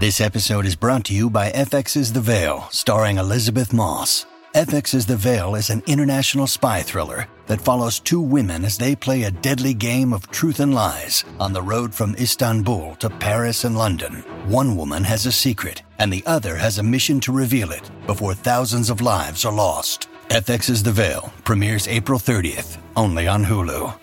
This episode is brought to you by FX's The Veil, starring Elizabeth Moss. FX's The Veil is an international spy thriller that follows two women as they play a deadly game of truth and lies on the road from Istanbul to Paris and London. One woman has a secret, and the other has a mission to reveal it before thousands of lives are lost. FX's The Veil premieres April 30th, only on Hulu.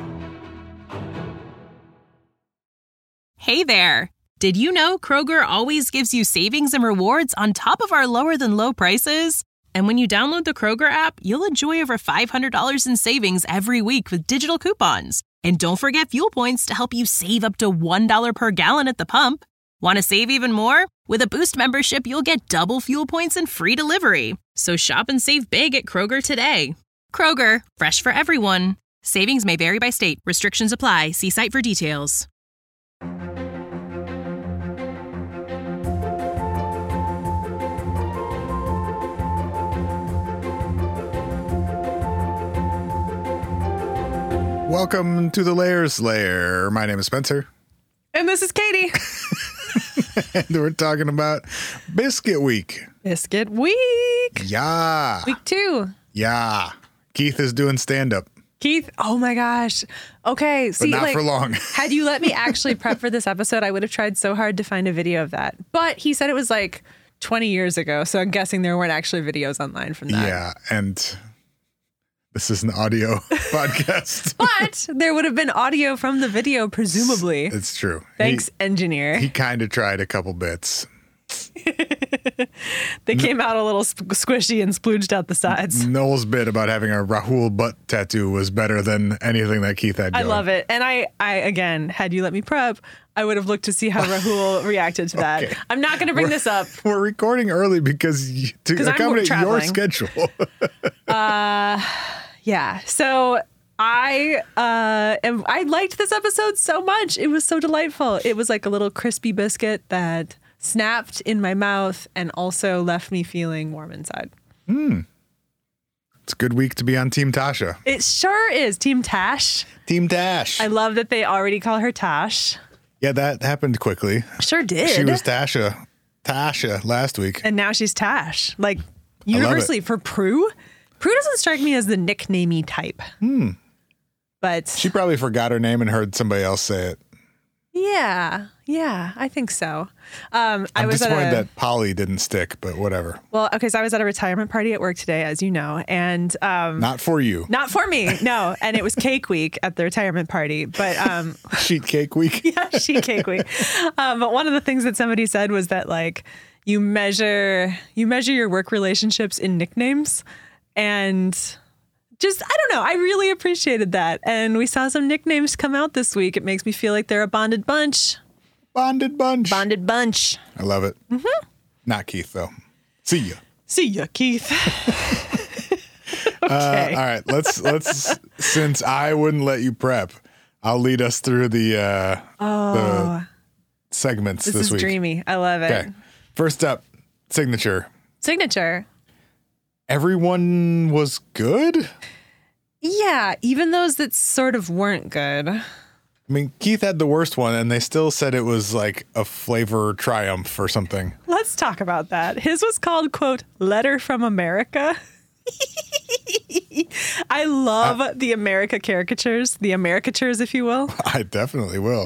Hey there! Did you know Kroger always gives you savings and rewards on top of our lower-than-low prices? And when you download the Kroger app, you'll enjoy over $500 in savings every week with digital coupons. And don't forget fuel points to help you save up to $1 per gallon at the pump. Want to save even more? With a Boost membership, you'll get double fuel points and free delivery. So shop and save big at Kroger today. Kroger, fresh for everyone. Savings may vary by state. Restrictions apply. See site for details. Welcome to the Layers Lair. My name is Spencer. And this is Katie. And we're talking about Biscuit Week. Biscuit Week. Yeah. Week 2. Yeah. Keith is doing stand-up. Keith, oh my gosh. Okay. But not for long. Had you let me actually prep for this episode, I would have tried so hard to find a video of that. But he said it was like 20 years ago. So I'm guessing there weren't actually videos online from that. Yeah. And this is an audio podcast. But there would have been audio from the video, presumably. It's true. Thanks, engineer. He kind of tried a couple bits. They came out a little squishy and splooged out the sides. Noel's bit about having a Rahul butt tattoo was better than anything that Keith had going. I love it. And I again, had you let me prep, I would have looked to see how Rahul reacted to that. Okay. I'm not going to bring this up. We're recording early because to accommodate your schedule. Yeah. So I liked this episode so much. It was so delightful. It was like a little crispy biscuit that snapped in my mouth and also left me feeling warm inside. It's a good week to be on Team Tasha. It sure is. Team Tash. Team Tash. I love that they already call her Tash. Yeah, that happened quickly. Sure did. She was Tasha last week. And now she's Tash. Like, universally for Prue. Prue doesn't strike me as the nicknamey type. But she probably forgot her name and heard somebody else say it. Yeah, I think so. I'm disappointed that Polly didn't stick, but whatever. Well, okay, so I was at a retirement party at work today, as you know, and not for you. Not for me, no. And it was cake week at the retirement party, but sheet cake week. Yeah, sheet cake week. But one of the things that somebody said was that like you measure your work relationships in nicknames. And just, I don't know, I really appreciated that. And we saw some nicknames come out this week. It makes me feel like they're a bonded bunch. Bonded bunch. Bonded bunch. I love it. Mm-hmm. Not Keith, though. See ya. See ya, Keith. All Okay. right, let's since I wouldn't let you prep, I'll lead us through the segments this week. This is dreamy. I love it. Okay. First up, signature. Everyone was good? Yeah, even those that sort of weren't good. I mean, Keith had the worst one, and they still said it was like a flavor triumph or something. Let's talk about that. His was called, quote, Letter from America. I love the America caricatures, the Americatures, if you will. I definitely will.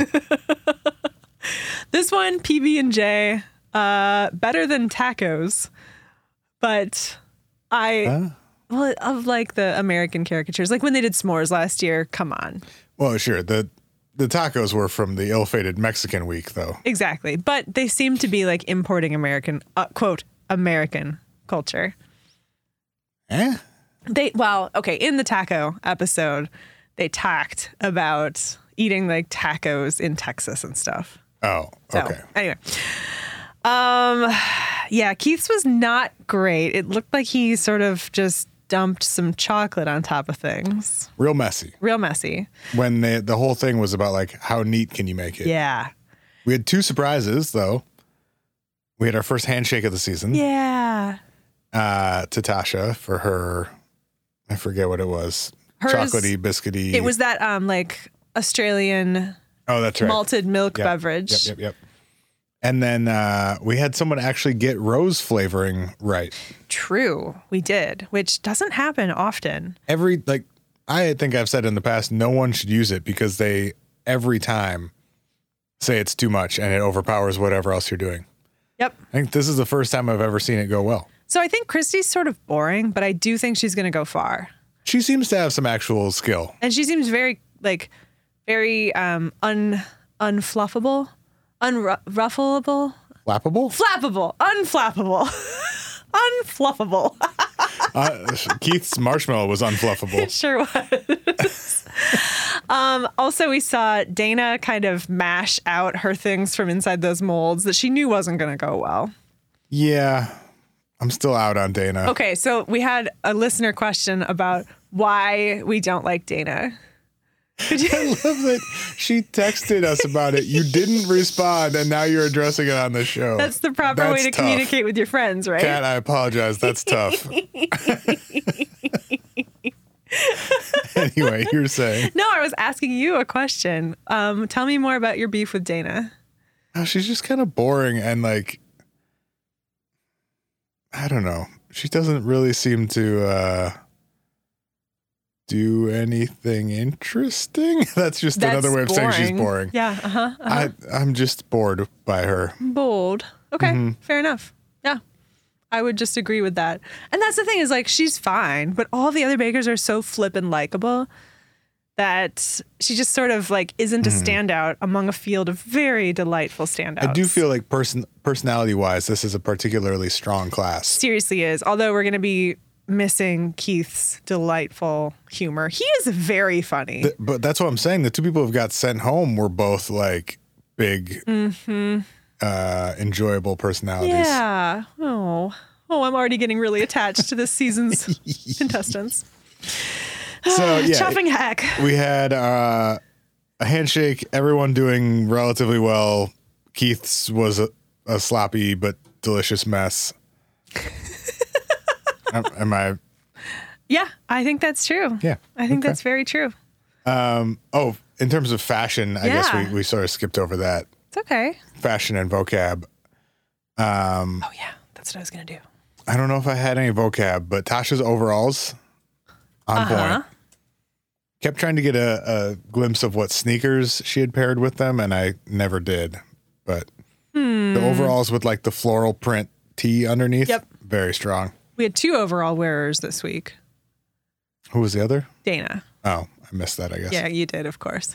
This one, PB&J, better than tacos, but well, of like the American caricatures, like when they did s'mores last year, come on. Well, sure. The tacos were from the ill-fated Mexican week, though. Exactly. But they seem to be like importing American, quote, American culture. Eh? In the taco episode, they talked about eating like tacos in Texas and stuff. Oh, okay. So, anyway. Yeah, Keith's was not great. It looked like he sort of just dumped some chocolate on top of things. Real messy. When the whole thing was about like, how neat can you make it? Yeah. We had 2 surprises, though. We had our first handshake of the season. Yeah. To Tasha for her, I forget what it was. Chocolatey, biscuity. It was that like Australian that's right. malted milk beverage. Yep. And then we had someone actually get rose flavoring right. True, we did, which doesn't happen often. I think I've said in the past, no one should use it because they every time say it's too much and it overpowers whatever else you're doing. Yep. I think this is the first time I've ever seen it go well. So I think Christy's sort of boring, but I do think she's going to go far. She seems to have some actual skill. And she seems very unfluffable, unruffleable. Flappable? Flappable, unflappable, unfluffable. Keith's marshmallow was unfluffable. It sure was. Also, we saw Dana kind of mash out her things from inside those molds that she knew wasn't going to go well. Yeah, I'm still out on Dana. Okay, so we had a listener question about why we don't like Dana. I love that she texted us about it. You didn't respond, and now you're addressing it on the show. That's the proper way to communicate with your friends, right? Kat, I apologize. That's tough. Anyway, you're saying. No, I was asking you a question. Tell me more about your beef with Dana. Oh, she's just kind of boring and I don't know. She doesn't really seem to do anything interesting. That's another way of saying she's boring. Yeah. I'm just bored by her. Bold. Okay. Fair enough. Yeah. I would just agree with that. And that's the thing is she's fine, but all the other bakers are so flippin' likable that she just sort of isn't a standout among a field of very delightful standouts. I do feel like personality wise, this is a particularly strong class. Seriously is. Although we're going to be missing Keith's delightful humor. He is very funny. But that's what I'm saying. The two people who got sent home were both big, enjoyable personalities. Yeah. Oh, I'm already getting really attached to this season's contestants. So yeah, Chuffing heck. We had a handshake. Everyone doing relatively well. Keith's was a sloppy but delicious mess. Am I? Yeah, I think that's true. Yeah, I think that's very true. In terms of fashion, I guess we sort of skipped over that. It's okay. Fashion and vocab. Oh yeah, that's what I was gonna do. I don't know if I had any vocab, but Tasha's overalls on point. Kept trying to get a glimpse of what sneakers she had paired with them, and I never did. But the overalls with the floral print tee underneath, very strong. We had 2 overall wearers this week. Who was the other? Dana. Oh, I missed that, I guess. Yeah, you did, of course.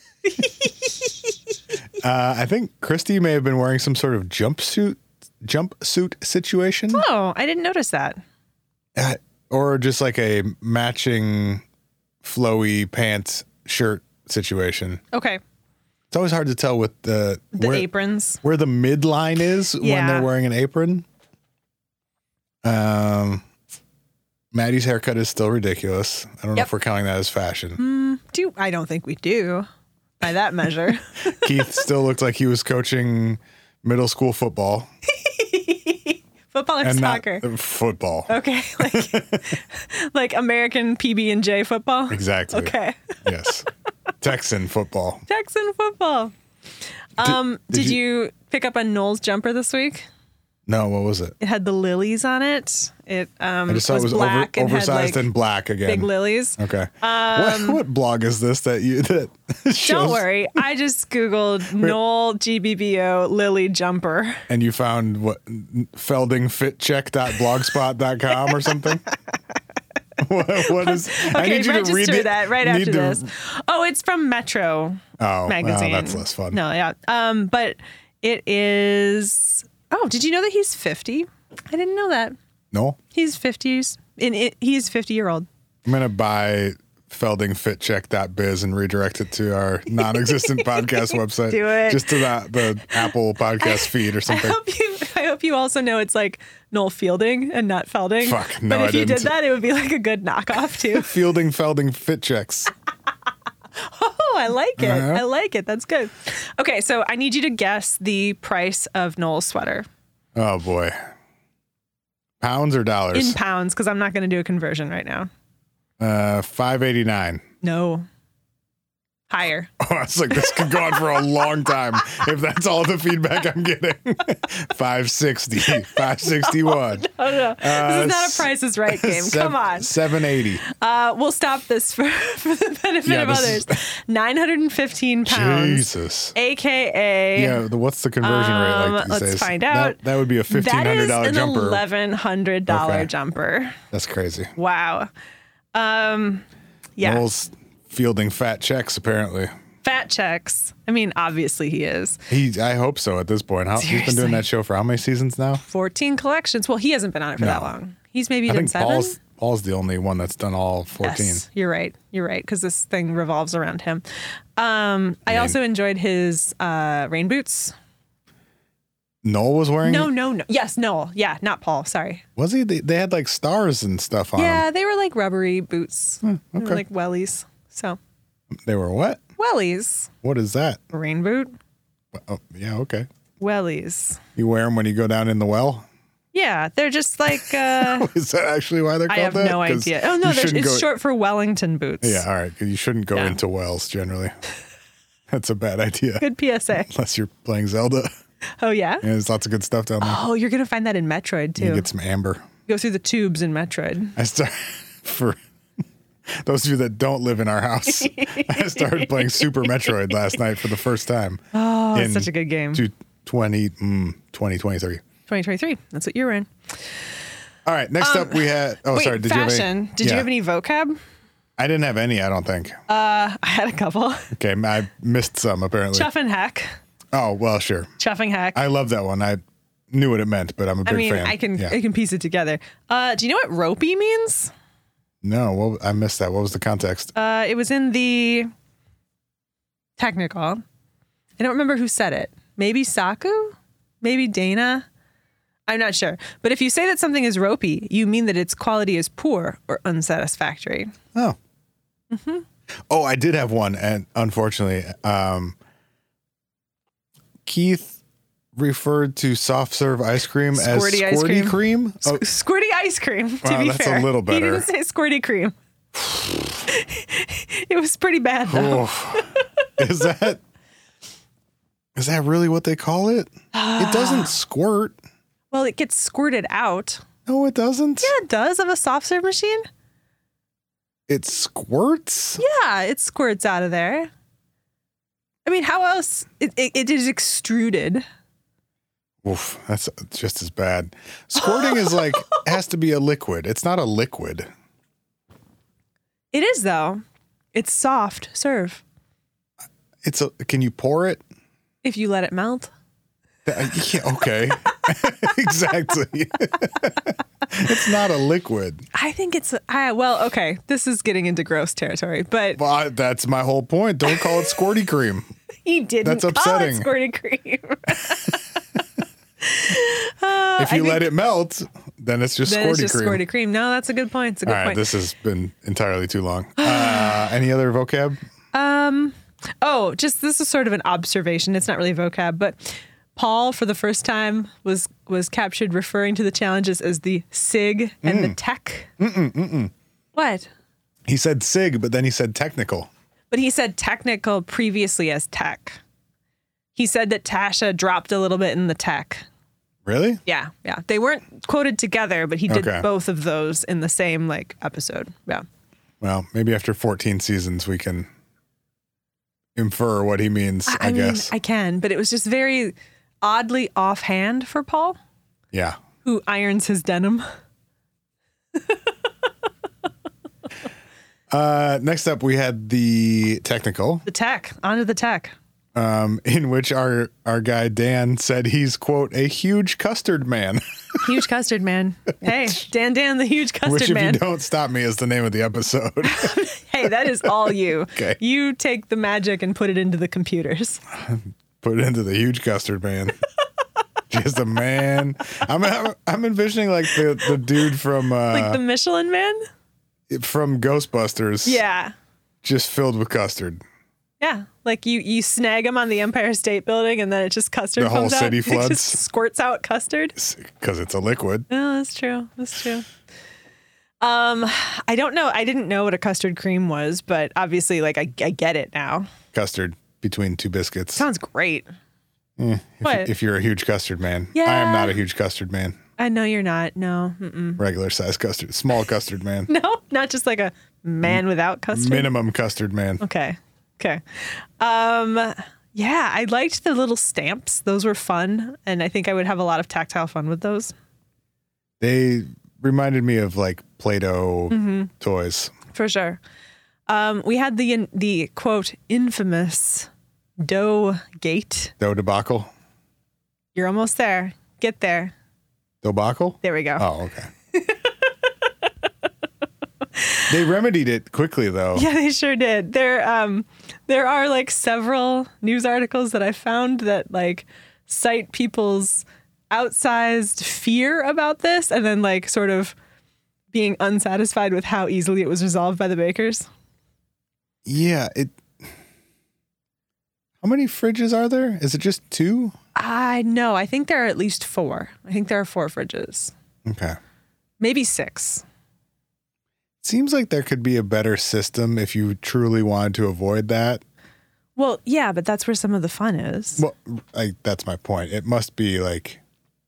I think Christy may have been wearing some sort of jumpsuit situation. Oh, I didn't notice that. Or just a matching flowy pants shirt situation. Okay. It's always hard to tell with the aprons. Where the midline is when they're wearing an apron. Maddie's haircut is still ridiculous. I don't know if we're counting that as fashion. I don't think we do by that measure. Keith still looked like he was coaching middle school football. Football or soccer? Football. Okay. Like American PB&J football? Exactly. Okay. Yes. Texan football. Texan football. Did you pick up a Knowles jumper this week? No, what was it? It had the lilies on it. I just saw it was black oversized and and black again. big lilies. Okay. What blog is this that shows? Don't worry. I just Googled Knoll GBBO Lily jumper. And you found what? feldingfitcheck.blogspot.com or something? What is? Okay, I need you to read that right after this. Oh, it's from Metro magazine. Well, that's less fun. No, yeah. But it is. Oh, did you know that he's 50? I didn't know that. No. He's 50s. He's 50-year-old. I'm gonna buy feldingfitcheck.biz and redirect it to our non-existent podcast website. Do it. Just to the Apple podcast feed or something. I hope you also know it's like Noel Fielding and not Felding. Fuck, no, but if I you didn't. did that, it would be like a good knockoff too. Felding fit checks. Oh, I like it. Uh-huh. I like it. That's good. Okay, so I need you to guess the price of Noel's sweater. Oh boy. Pounds or dollars? In pounds, because I'm not going to do a conversion right now. $5.89. No. Higher. Oh, I was like, this could go on for a long time if that's all the feedback I'm getting. 560, 561. No. This is not a Price is Right game. Come on. 780. We'll stop this for the benefit of others. 915 pounds. Jesus. AKA. Yeah, what's the conversion rate like these days? Let's find out. That would be a $1,500 that is jumper. an $1,100 jumper. That's crazy. Wow. Yeah. Noel's fielding fat checks, apparently. Fat checks. I mean, obviously he is. I hope so at this point. He's been doing that show for how many seasons now? 14 collections. Well, he hasn't been on it for that long. He's maybe done 7. Paul's the only one that's done all 14. Yes, you're right. You're right, because this thing revolves around him. I also enjoyed his rain boots. Noel was wearing it? No. Yes, Noel. Yeah, not Paul. Sorry. Was he? They had like stars and stuff on them. Yeah, they were like rubbery boots. Okay. They were like wellies. So They were what? wellies. What is that? Rain boot. Oh, yeah, okay. Wellies. You wear them when you go down in the well? Yeah, they're just like. Is that actually why they're called I have that? no 'Cause idea. Oh no, you it's short for Wellington boots. Yeah, all right. 'Cause you shouldn't go into wells generally. That's a bad idea. Good PSA. Unless you're playing Zelda. Oh yeah. Yeah, there's lots of good stuff down there. Oh, you're gonna find that in Metroid too. You get some amber. Go through the tubes in Metroid. I start for those of you that don't live in our house. I started playing Super Metroid last night for the first time. Oh, it's such a good game. 2023. 2023. That's what you were in. All right. Next up, we had. Oh, wait, sorry. Did fashion. Did you have any vocab? I didn't have any. I don't think. I had a couple. Okay, I missed some apparently. Chuff and heck. Oh well, sure. Chuff and heck. I love that one. I knew what it meant, but I'm a big fan. I can piece it together. Do you know what ropey means? No, well, I missed that. What was the context? It was in the technical. I don't remember who said it. Maybe Saku? Maybe Dana? I'm not sure. But if you say that something is ropey, you mean that its quality is poor or unsatisfactory. Oh. Mm-hmm. Oh, I did have one, and unfortunately, Keith referred to soft serve ice cream Squirty as squirty cream. Oh. Squirty ice cream, to wow, be that's fair. A little better. He didn't say squirty cream. It was pretty bad, though. Is that really what they call it? It doesn't squirt. Well, it gets squirted out. No, it doesn't. Yeah, it does of a soft serve machine. It squirts? Yeah, it squirts out of there. I mean, how else? It is extruded. Oof, that's just as bad. Squirting is like, has to be a liquid. It's not a liquid. It is, though. It's soft serve. Can you pour it? If you let it melt. Yeah, okay. Exactly. It's not a liquid. I think it's, well, okay. This is getting into gross territory, but. Well, that's my whole point. Don't call it squirty cream. He didn't That's upsetting. call it squirty cream. If you let it melt, then it's just squirty cream. Squirty cream. No, that's a good point. It's a good All right, point. this has been entirely too long. Any other vocab? This is sort of an observation. It's not really vocab, but Paul, for the first time, was captured referring to the challenges as the SIG and the tech. What? He said SIG, but then he said technical. But he said technical previously as tech. He said that Tasha dropped a little bit in the tech. Really? Yeah. They weren't quoted together, but he did both of those in the same episode. Yeah. Well, maybe after 14 seasons, we can infer what he means, I guess. Mean, I can, but it was just very oddly offhand for Paul. Yeah. Who irons his denim. Next up, we had the technical. The tech. Onto the tech. In which our guy Dan said he's, quote, a huge custard man. Huge custard man. Hey, Dan, the huge custard which, if man. you don't stop me, is the name of the episode. Hey, that is all you. Okay. You take the magic and put it into the computers. Put it into the huge custard man. Just a man. I'm envisioning like the dude from like the Michelin Man? From Ghostbusters. Yeah. Just filled with custard. Yeah, like you snag them on the Empire State Building, and then it just custard the comes whole city out. floods. It just squirts out custard. Because it's a liquid. Oh, that's true. That's true. I don't know. I didn't know what a custard cream was, but obviously, like, I get it now. Custard between two biscuits. Sounds great. If you're a huge custard man. Yeah. I am not a huge custard man. I know you're not. No. Mm-mm. Regular size custard. Small custard man. No, not just like a man without custard. Minimum custard man. Okay. Yeah, I liked the little stamps. Those were fun, and I think I would have a lot of tactile fun with those. They reminded me of like Play-Doh toys. For sure. We had the quote infamous dough gate. Dough debacle. You're almost there. Get there. Debacle? There we go. Oh, okay. They remedied it quickly though. Yeah, they sure did. There are like several news articles that I found that like cite people's outsized fear about this and then like sort of being unsatisfied with how easily it was resolved by the bakers. Yeah, how many fridges are there? Is it just 2? I know. I think there are at least 4. I think there are 4 fridges. Okay. Maybe 6. Seems like there could be a better system if you truly wanted to avoid that. Well, yeah, but that's where some of the fun is. Well, that's my point. It must be like,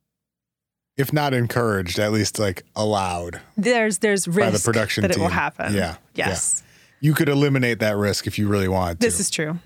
if not encouraged, at least like allowed. There's risk by the production that team. It will happen. Yeah. Yes. Yeah. You could eliminate that risk if you really wanted to. This is true.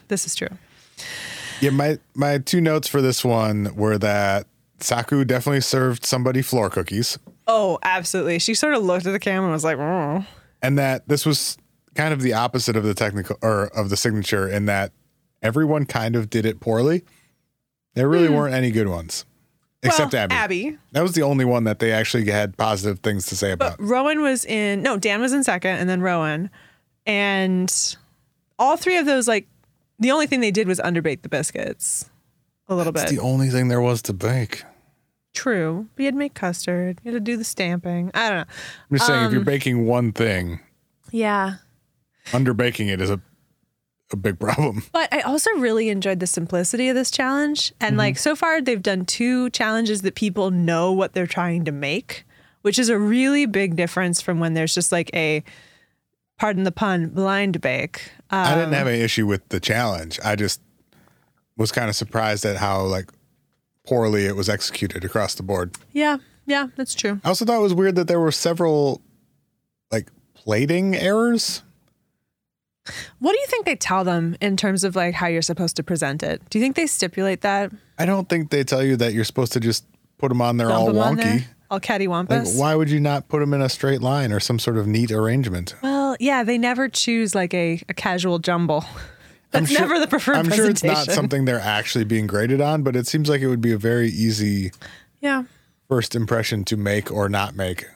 Yeah, my 2 notes for this one were that Saku definitely served somebody floor cookies. Oh, absolutely. She sort of looked at the camera and was like, oh. And that this was kind of the opposite of the technical or of the signature in that everyone kind of did it poorly. There really weren't any good ones. Except Abby. That was the only one that they actually had positive things to say about. But Dan was in second and then Rowan. And all 3 of those, like, the only thing they did was underbake the biscuits a little bit. That's the only thing there was to bake. True. But you had to make custard. You had to do the stamping. I don't know. I'm just saying, if you're baking one thing, yeah, underbaking it is a big problem. But I also really enjoyed the simplicity of this challenge. And like so far, they've done 2 challenges that people know what they're trying to make, which is a really big difference from when there's just like a, pardon the pun, blind bake. I didn't have an issue with the challenge. I just was kind of surprised at how like poorly it was executed across the board. Yeah, that's true. I also thought it was weird that there were several like plating errors. What do you think they tell them in terms of like how you're supposed to present it? Do you think they stipulate that? I don't think they tell you that you're supposed to just put them on there all wonky. All cattywampus. Like, why would you not put them in a straight line or some sort of neat arrangement? Well, yeah, they never choose like a casual jumble. That's never the preferred presentation. I'm sure it's not something they're actually being graded on, but it seems like it would be a very easy first impression to make or not make.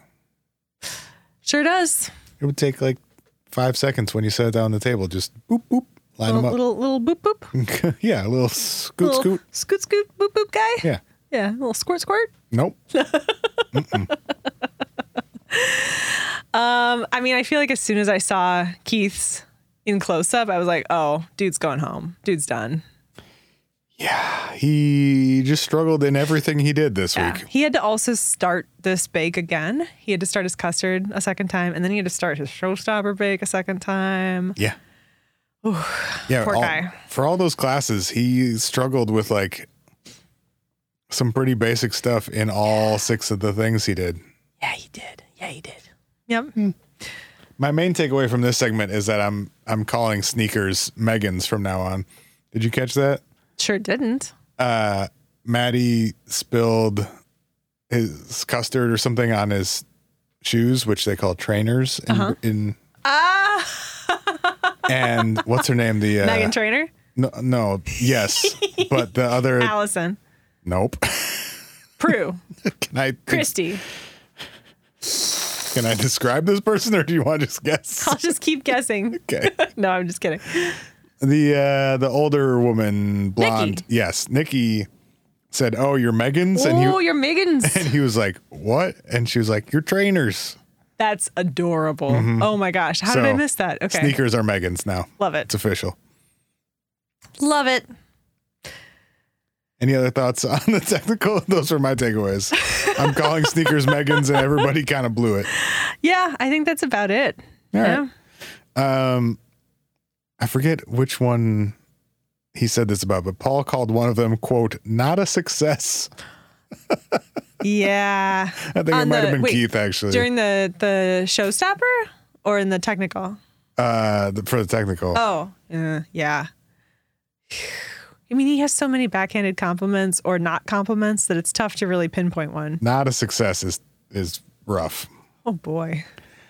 Sure does. It would take like 5 seconds when you set it down on the table. Just boop, boop, line them up. Little boop, boop. Yeah, a little scoot, scoot. Scoot, scoot, boop, boop guy. Yeah. Yeah, a little squirt, squirt. Nope. I mean, I feel like as soon as I saw Keith's in close up, I was like, oh, dude's going home. Dude's done. Yeah, he just struggled in everything he did this week. He had to also start this bake again. He had to start his custard a second time, and then he had to start his showstopper bake a second time. Yeah. Ooh, yeah, poor guy. For all those classes, he struggled with like some pretty basic stuff in all 6 of the things he did. Yeah, he did. Yep. My main takeaway from this segment is that I'm calling sneakers Megans from now on. Did you catch that? Sure didn't. Maddie spilled his custard or something on his shoes, which they call trainers. And what's her name? The Megan Trainor? No, yes, but the other Allison. Nope. Prue. Christy. Can I describe this person, or do you want to just guess? I'll just keep guessing. Okay. No, I'm just kidding. The older woman, blonde. Nikki. Yes, Nikki said, "Oh, you're Megan's." You're Megan's. And he was like, "What?" And she was like, "You're trainers." That's adorable. Mm-hmm. Oh my gosh. How did I miss that? Okay. Sneakers are Megan's now. Love it. It's official. Love it. Any other thoughts on the technical? Those are my takeaways. I'm calling sneakers Megans, and everybody kind of blew it. Yeah, I think that's about it. All right. I forget which one he said this about, but Paul called one of them, quote, not a success. Yeah. I think it might have been Keith, actually. During the showstopper or in the technical? For the technical. Oh, yeah. I mean, he has so many backhanded compliments or not compliments that it's tough to really pinpoint one. Not a success is rough. Oh, boy.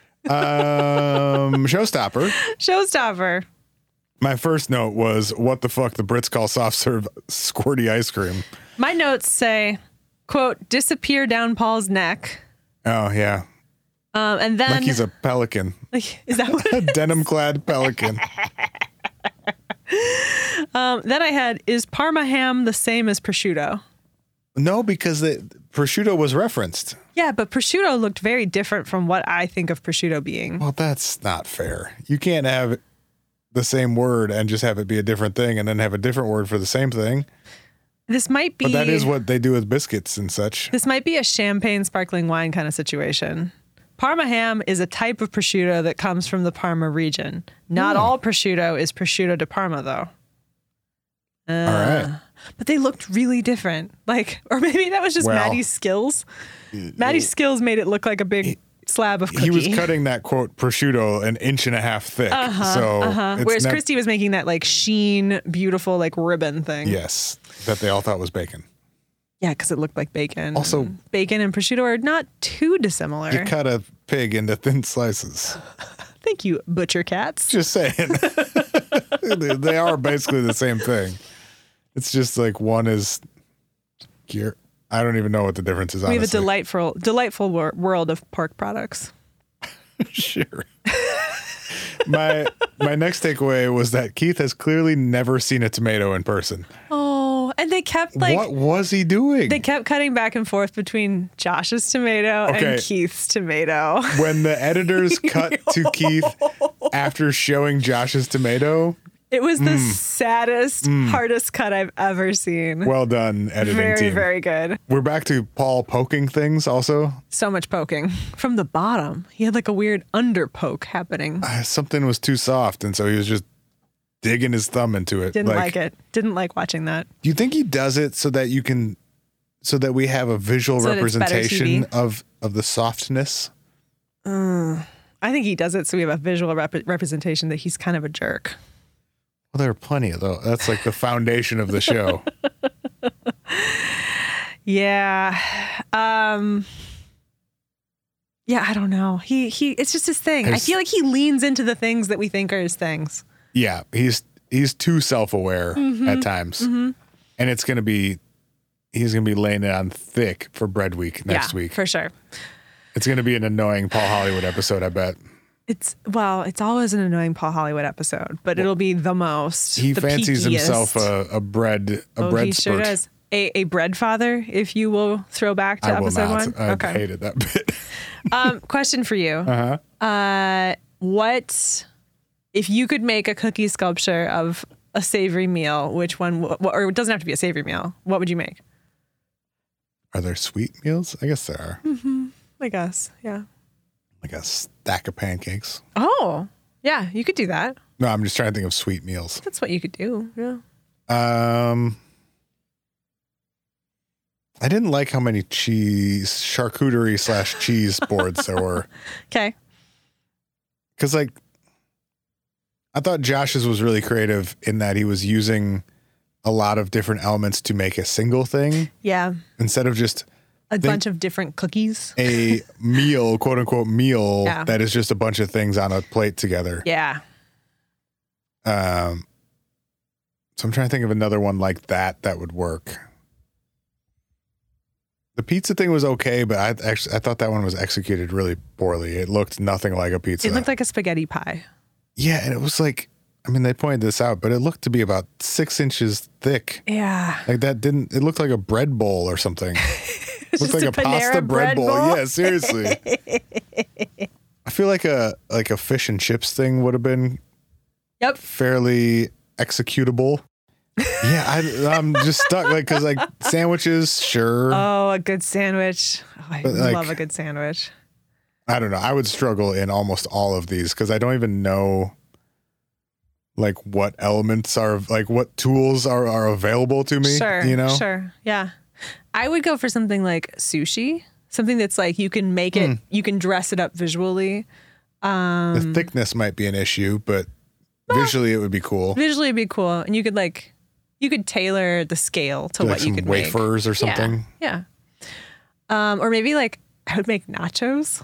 Showstopper. My first note was, what the fuck, the Brits call soft serve squirty ice cream. My notes say, quote, disappear down Paul's neck. Oh, yeah. And then... Like he's a pelican. Is that what a denim-clad pelican. Then I had, is Parma ham the same as prosciutto? No, because prosciutto was referenced. Yeah, but prosciutto looked very different from what I think of prosciutto being. Well, that's not fair. You can't have the same word and just have it be a different thing and then have a different word for the same thing. This might be... But that is what they do with biscuits and such. This might be a champagne sparkling wine kind of situation. Parma ham is a type of prosciutto that comes from the Parma region. Not all prosciutto is prosciutto di Parma, though. All right. But they looked really different. Or maybe that was just Maddie's skills. Maddie's skills made it look like a big slab of cookie. He was cutting that, quote, prosciutto 1.5 inches thick. Whereas Christy was making that sheen, beautiful, ribbon thing. Yes, that they all thought was bacon. Yeah, because it looked like bacon. Also, bacon and prosciutto are not too dissimilar. You cut a pig into thin slices. Thank you, butcher cats. Just saying. They are basically the same thing. It's just one is gear. I don't even know what the difference is, honestly. We have a delightful world of pork products. Sure. My next takeaway was that Keith has clearly never seen a tomato in person. Oh, and they kept what was he doing? They kept cutting back and forth between Josh's tomato and Keith's tomato. When the editors cut to Keith after showing Josh's tomato, it was the saddest, hardest cut I've ever seen. Well done, editing very, team. Very good. We're back to Paul poking things also. So much poking. From the bottom. He had a weird under poke happening. Something was too soft, and so he was just digging his thumb into it. Didn't like it. Didn't like watching that. Do you think he does it so that we have a visual representation of the softness? I think he does it so we have a visual representation that he's kind of a jerk. Well, there are plenty of those. That's the foundation of the show. Yeah. Yeah, I don't know. He it's just his thing. I feel like he leans into the things that we think are his things. Yeah, he's too self-aware at times. Mm-hmm. And he's going to be laying it on thick for Bread Week next week. For sure. It's going to be an annoying Paul Hollywood episode, I bet. It's always an annoying Paul Hollywood episode, but it'll be the most. He the fancies peakiest. Himself a bread he sure does. A bread father, if you will throw back to episode 1. I hated that bit. Question for you. What if you could make a cookie sculpture of a savory meal? Which one? Or it doesn't have to be a savory meal. What would you make? Are there sweet meals? I guess there are. Mm-hmm. I guess, yeah. Like a stack of pancakes. Oh, yeah, you could do that. No, I'm just trying to think of sweet meals. That's what you could do, yeah. I didn't like how many charcuterie / cheese boards there were. Okay. Because, I thought Josh's was really creative in that he was using a lot of different elements to make a single thing. Yeah. Instead of just a bunch of different cookies. A meal, quote unquote meal, that is just a bunch of things on a plate together. Yeah. So I'm trying to think of another one like that would work. The pizza thing was okay, but I thought that one was executed really poorly. It looked nothing like a pizza. It looked like a spaghetti pie. Yeah, and it was they pointed this out, but it looked to be about 6 inches thick. Yeah. It looked like a bread bowl or something. It looked like a pasta bread bowl. Yeah, seriously. I feel like a fish and chips thing would have been fairly executable. Yeah, I'm just stuck. Like, because like sandwiches, sure. Oh, a good sandwich. Oh, I love a good sandwich. I don't know. I would struggle in almost all of these because I don't even know like what elements are, like what tools are available to me. Sure. You know? Sure. Yeah. I would go for something like sushi, something that's like you can make it, you can dress it up visually. The thickness might be an issue, but visually it would be cool. Visually it'd be cool. And you could tailor the scale to Like what you some could wafers make. or something. Yeah. Or maybe like I would make nachos.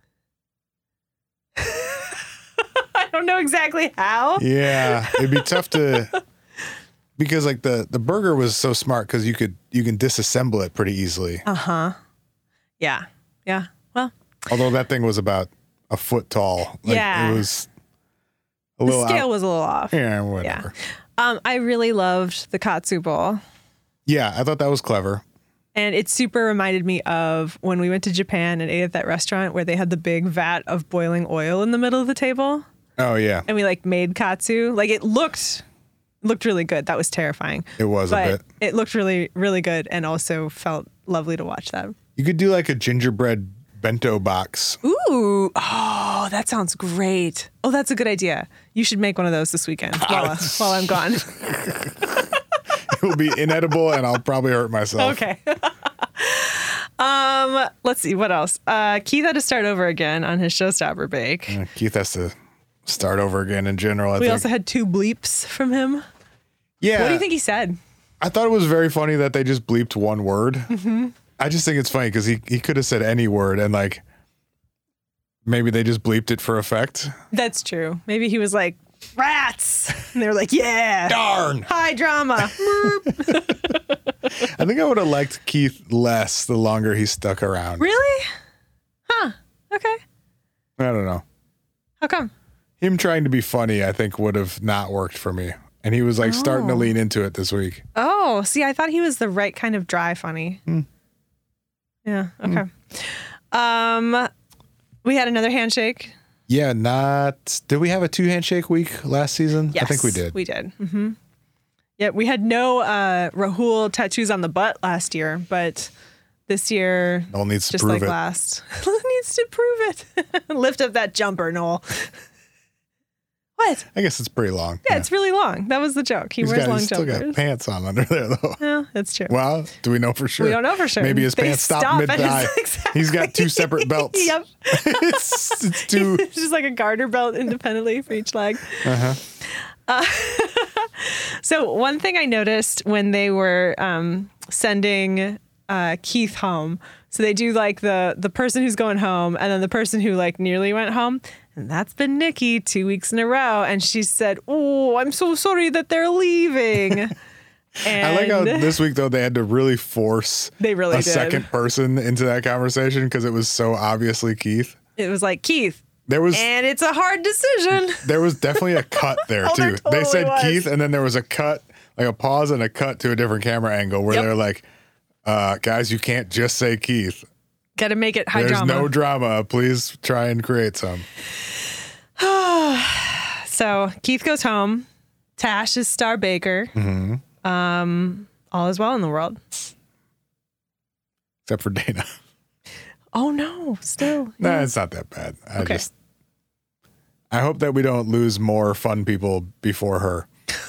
I don't know exactly how. Yeah, it'd be tough to because like the burger was so smart because you can disassemble it pretty easily. Yeah. Yeah. Well, Although that thing was about a foot tall. Like, Yeah. it was a the little scale out. was a little off. Yeah, whatever. I really loved the katsu bowl. Yeah, I thought that was clever. And it super reminded me of when we went to Japan and ate at that restaurant where they had the big vat of boiling oil in the middle of the table. Oh yeah, And we like made katsu. Like it looked really good. That was terrifying. it was a But bit. it looked really, really good and also felt lovely to watch that. You could do like a gingerbread bento box. Ooh. Oh, that sounds great. Oh, that's a good idea. You should make one of those this weekend while I'm gone. It will be inedible, and I'll probably hurt myself. Okay. Let's see what else. Keith had to start over again on his showstopper bake. Keith has to start over again in general. I We think. also had 2 bleeps from him. Yeah. What do you think he said? I thought it was very funny that they just bleeped one word. Mm-hmm. I just think it's funny because he could have said any word and like maybe they just bleeped it for effect. That's true. Maybe he was like, rats. And they were like, yeah. Darn. High drama. I think I would have liked Keith less the longer he stuck around. Really? Huh. Okay. I don't know. How come? Him trying to be funny, I think, would have not worked for me. And he was like starting to lean into it this week. Oh, see, I thought he was the right kind of dry funny. Yeah. Okay. We had another handshake. Yeah, did we have a 2 handshake week last season? Yes, I think we did. We did. Mm-hmm. Yeah, we had no Rahul tattoos on the butt last year, but this year, Noel needs to just prove like it. last, needs to prove it. Lift up that jumper, Noel. What? I guess it's pretty long. Yeah, it's really long. That was the joke. He wears long he's still jumpers. got pants on under there, though. Yeah, that's true. Well, do we know for sure? We don't know for sure. Maybe his They pants stop stop at mid-thigh. his- exactly. He's got 2 separate belts. Yep. it's 2. It's just like a garter belt independently for each leg. So one thing I noticed when they were sending Keith home, so they do like the person who's going home and then the person who like nearly went home. And that's been Nikki 2 weeks in a row. And she said, oh, I'm so sorry that they're leaving. And I like how this week, though, they had to really force They really a did. second person into that conversation because it was so obviously Keith. it was like, Keith, There was and it's a hard decision. definitely a cut there, Oh, there too. They said totally was. Keith, and then there was a cut, like a pause and a cut to a different camera angle where Yep. they're like, guys, you can't just say Keith. Got to make it high There's drama. no drama. Please try and create some. So Keith goes home. Tash is Star Baker. All is well in the world. Except for Dana. Oh no, still. Nah, it's not that bad. Okay. I hope that we don't lose more fun people before her.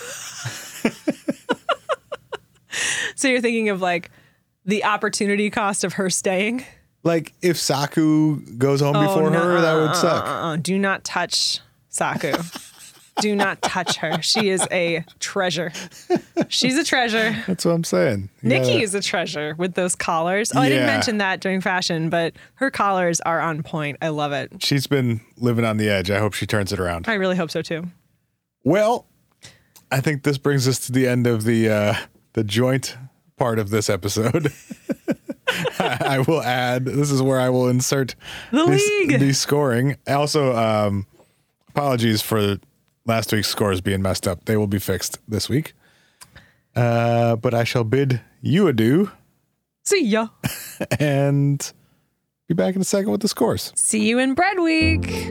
So you're thinking of like the opportunity cost of her staying? Like if Saku goes home before her, that would suck. Do not touch Saku. Do not touch her. She is a treasure. She's a treasure. That's what I'm saying. You Nikki gotta- is a treasure with those collars. Oh, I didn't Yeah. mention that during fashion, but her collars are on point. I love it. She's been living on the edge. I hope she turns it around. I really hope so too. Well, I think this brings us to the end of the joint part of this episode. I will add, this is where I will insert The league. the scoring. Also, apologies for last week's scores being messed up. They will be fixed this week. But I shall bid you adieu See ya. and be back in a second with the scores. See you in Bread Week.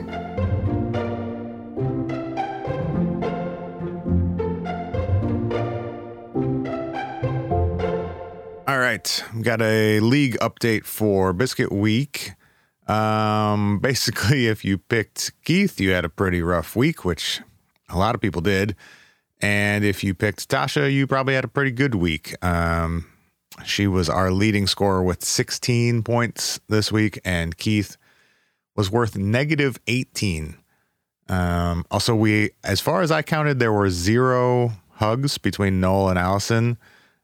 right. Got a league update for Biscuit Week. Basically, if you picked Keith, you had a pretty rough week, which a lot of people did. And if you picked Tasha, you probably had a pretty good week. She was our leading scorer with 16 points this week, and Keith was worth negative 18. Also, as far as I counted, there were 0 hugs between Noel and Allison.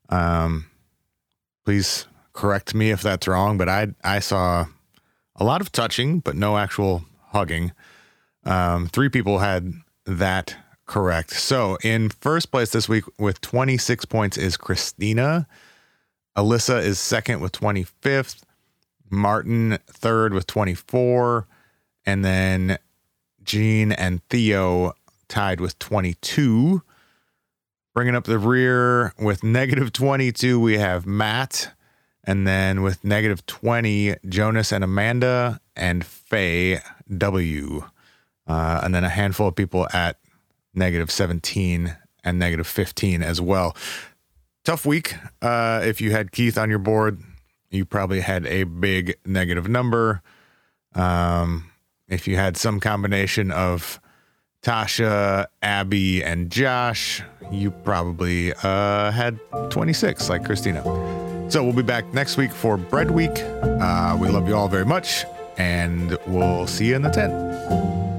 Please correct me if that's wrong, but I saw a lot of touching, but no actual hugging. 3 people had that correct. So in first place this week with 26 points is Christina. Alyssa is second with 25th. Martin third with 24. And then Gene and Theo tied with 22. Bringing up the rear with negative 22, we have Matt. And then with negative 20, Jonas and Amanda and Faye W. And then a handful of people at negative 17 and negative 15 as well. Tough week. If you had Keith on your board, you probably had a big negative number. If you had some combination of Tasha, Abby, and Josh, you probably had 26 like Christina. So we'll be back next week for Bread Week. We love you all very much, and we'll see you in the tent.